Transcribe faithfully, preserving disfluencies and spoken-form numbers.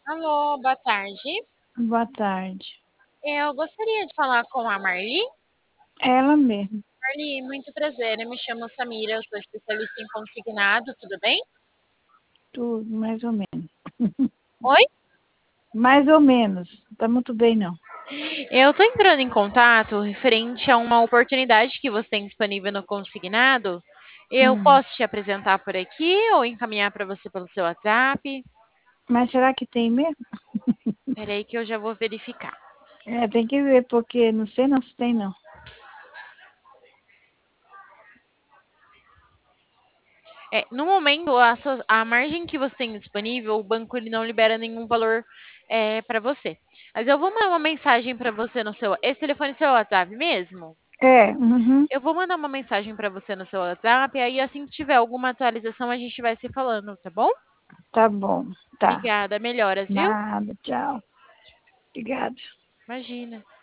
Alô, boa tarde. Boa tarde. Eu gostaria de falar com a Marli. Ela mesmo. Marli, muito prazer. Eu me chamo Samira, eu sou especialista em consignado, tudo bem? Tudo, mais ou menos. Oi? Mais ou menos. Tá muito bem, não. Eu estou entrando em contato referente a uma oportunidade que você tem disponível no consignado. Eu Hum. posso te apresentar por aqui ou encaminhar para você pelo seu WhatsApp? Mas será que tem mesmo? Peraí que eu já vou verificar. É, tem que ver, porque não sei não se tem, não. É, no momento, a, sua- a margem que você tem disponível, o banco ele não libera nenhum valor para você. Mas eu vou mandar uma mensagem para você no seu. Esse telefone é seu WhatsApp mesmo? É, uhum. Eu vou mandar uma mensagem para você no seu WhatsApp, e aí assim que tiver alguma atualização, a gente vai se falando, tá bom? Tá bom. Tá. Obrigada, melhoras, viu? Nada, tchau. Obrigada. Imagina.